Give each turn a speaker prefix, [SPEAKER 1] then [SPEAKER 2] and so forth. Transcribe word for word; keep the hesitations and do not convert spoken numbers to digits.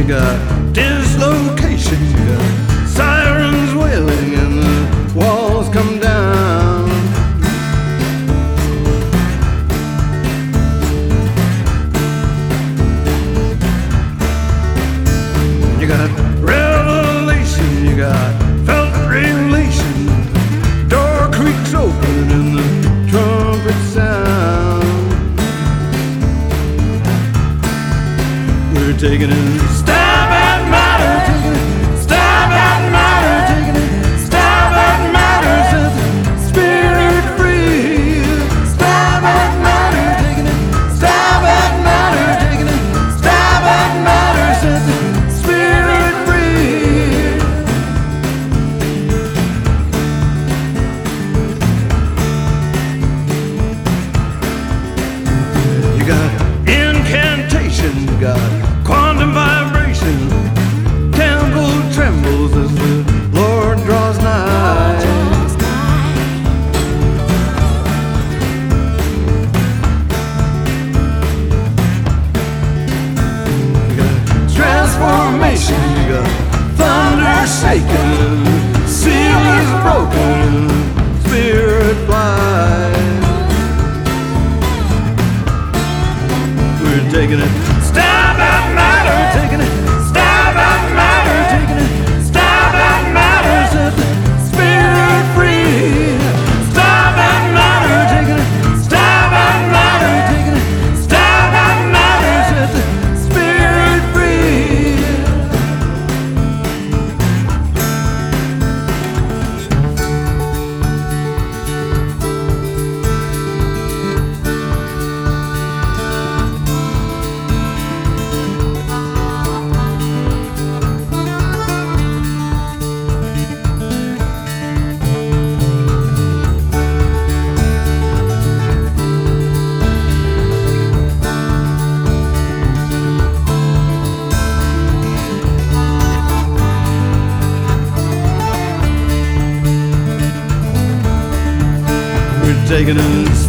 [SPEAKER 1] you got dislocation, you got sirens wailing and the walls come down. You got revelation, you got felt relation. Door creaks open and the trumpet sound. We're taking a stab at matter, taking a stab at matter, taking a stab at matter, set the spirit free. Stab at matter, taking a stab at matter, taking a stab at matter, set the spirit free. You got incantation, you got quantum vibration. Temple trembles as the Lord draws nigh. You got transformation, you got thunder shaking, seal is broken, spirit flies. We're taking it stab at matter, taking it stab at matter, taking it stab at matter, set the spirit free. Stab at matter, taking it stab at matter, taking it stab at matter, set the spirit free. Taking a